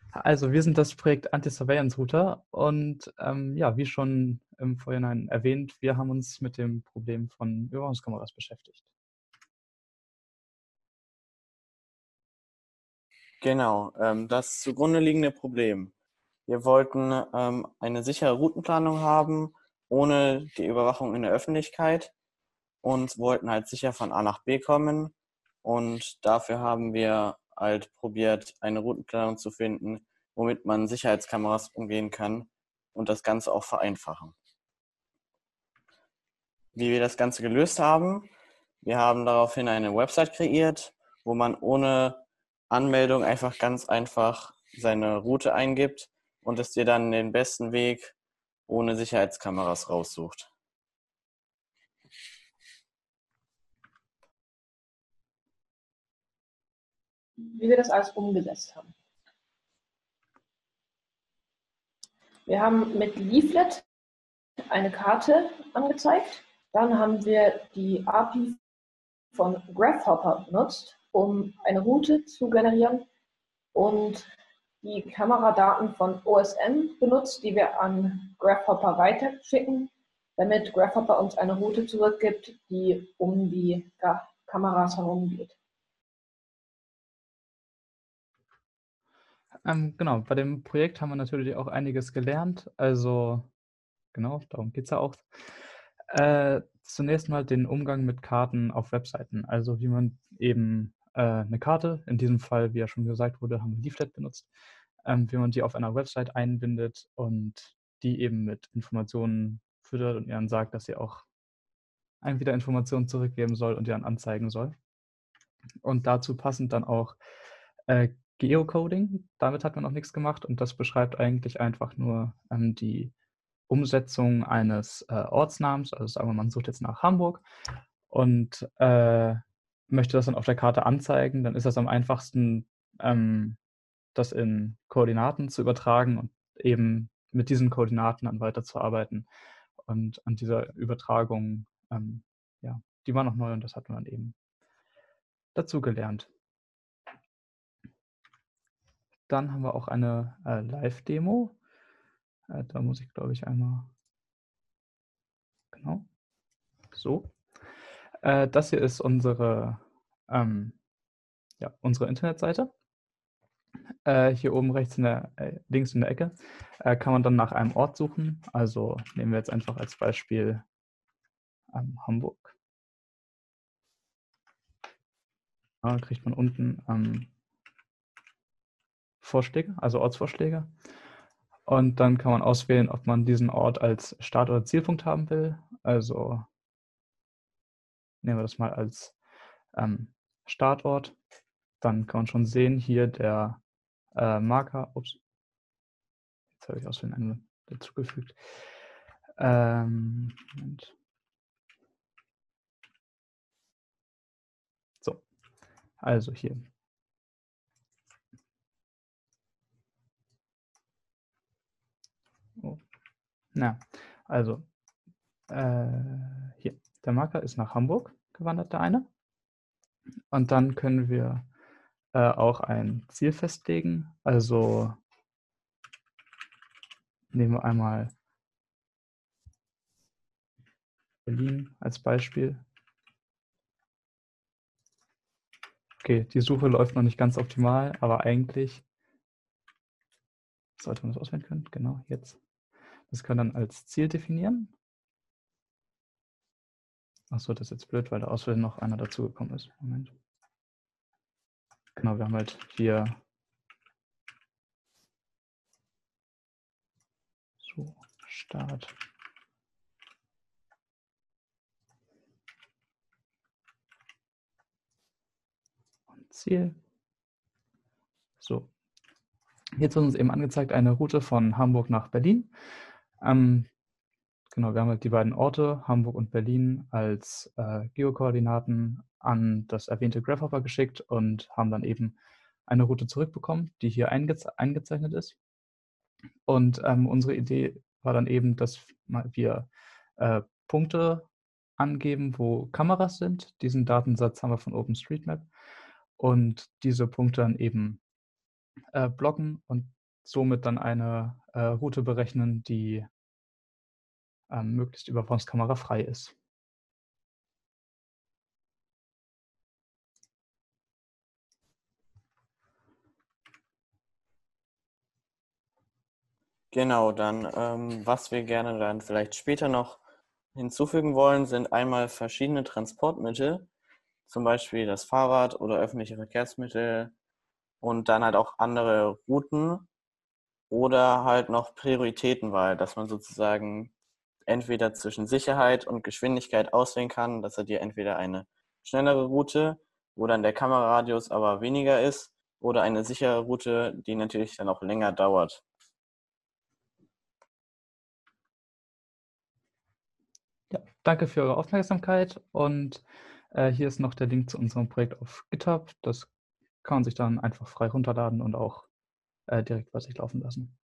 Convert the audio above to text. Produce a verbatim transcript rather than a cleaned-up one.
Also wir sind das Projekt Anti-Surveillance Router und ähm, ja, wie schon im Vorhinein erwähnt, wir haben uns mit dem Problem von Überwachungskameras beschäftigt. Genau, ähm, das zugrunde liegende Problem. Wir wollten ähm, eine sichere Routenplanung haben, ohne die Überwachung in der Öffentlichkeit und wollten halt sicher von A nach B kommen. Und dafür haben wir halt probiert, eine Routenplanung zu finden, womit man Sicherheitskameras umgehen kann und das Ganze auch vereinfachen. Wie wir das Ganze gelöst haben: Wir haben daraufhin eine Website kreiert, wo man ohne Anmeldung einfach ganz einfach seine Route eingibt und es dir dann den besten Weg ohne Sicherheitskameras raussucht. Wie wir das alles umgesetzt haben. Wir haben mit Leaflet eine Karte angezeigt. Dann haben wir die A P I von Grasshopper benutzt, um eine Route zu generieren und die Kameradaten von O S M benutzt, die wir an Grasshopper weiterschicken, damit Grasshopper uns eine Route zurückgibt, die um die Kameras herum geht. Ähm, genau, bei dem Projekt haben wir natürlich auch einiges gelernt. Also genau, darum geht es ja auch. Äh, zunächst mal den Umgang mit Karten auf Webseiten. Also wie man eben äh, eine Karte, in diesem Fall, wie ja schon gesagt wurde, haben wir Leaflet benutzt, ähm, wie man die auf einer Website einbindet und die eben mit Informationen füttert und ihr dann sagt, dass sie auch einem wieder Informationen zurückgeben soll und ihr dann anzeigen soll. Und dazu passend dann auch äh, Geocoding. Damit hat man noch nichts gemacht und das beschreibt eigentlich einfach nur ähm, die Umsetzung eines äh, Ortsnamens. Also sagen wir, man sucht jetzt nach Hamburg und äh, möchte das dann auf der Karte anzeigen. Dann ist das am einfachsten, ähm, das in Koordinaten zu übertragen und eben mit diesen Koordinaten dann weiterzuarbeiten. Und an dieser Übertragung, ähm, ja, die war noch neu und das hat man eben dazu gelernt. Dann haben wir auch eine äh, Live-Demo. Äh, da muss ich, glaube ich, einmal, genau, so. Äh, das hier ist unsere, ähm, ja, unsere Internetseite. Äh, hier oben rechts in der, äh, links in der Ecke äh, kann man dann nach einem Ort suchen. Also nehmen wir jetzt einfach als Beispiel ähm, Hamburg. Da kriegt man unten ähm, Vorschläge, also Ortsvorschläge. Und dann kann man auswählen, ob man diesen Ort als Start- oder Zielpunkt haben will. Also nehmen wir das mal als ähm, Startort. Dann kann man schon sehen, hier der äh, Marker. Ups, jetzt habe ich aus Versehen einen dazugefügt. Ähm, Moment. So, also hier. Oh. Na, also äh, hier. Der Marker ist nach Hamburg gewandert, der eine. Und dann können wir äh, auch ein Ziel festlegen. Also nehmen wir einmal Berlin als Beispiel. Okay, die Suche läuft noch nicht ganz optimal, aber eigentlich sollte man das auswählen können. Genau, jetzt. Das können wir dann als Ziel definieren. Achso, das ist jetzt blöd, weil da aus Versehen noch einer dazugekommen ist. Moment. Genau, wir haben halt hier so Start. Und Ziel. So. Jetzt wird uns eben angezeigt eine Route von Hamburg nach Berlin. Ähm, genau, wir haben halt die beiden Orte, Hamburg und Berlin, als äh, Geokoordinaten an das erwähnte Grasshopper geschickt und haben dann eben eine Route zurückbekommen, die hier eingeze eingezeichnet ist. Und ähm, unsere Idee war dann eben, dass wir äh, Punkte angeben, wo Kameras sind. Diesen Datensatz haben wir von OpenStreetMap und diese Punkte dann eben äh, blocken und somit dann eine äh, Route berechnen, die ähm, möglichst überwachungskamerafrei ist. Genau, dann ähm, was wir gerne dann vielleicht später noch hinzufügen wollen, sind einmal verschiedene Transportmittel, zum Beispiel das Fahrrad oder öffentliche Verkehrsmittel und dann halt auch andere Routen oder halt noch Prioritätenwahl, dass man sozusagen entweder zwischen Sicherheit und Geschwindigkeit auswählen kann, dass er dir entweder eine schnellere Route, wo dann der Kameraradius aber weniger ist, oder eine sichere Route, die natürlich dann auch länger dauert. Ja, danke für eure Aufmerksamkeit und äh, hier ist noch der Link zu unserem Projekt auf GitHub. Das kann man sich dann einfach frei runterladen und auch äh, direkt bei sich laufen lassen.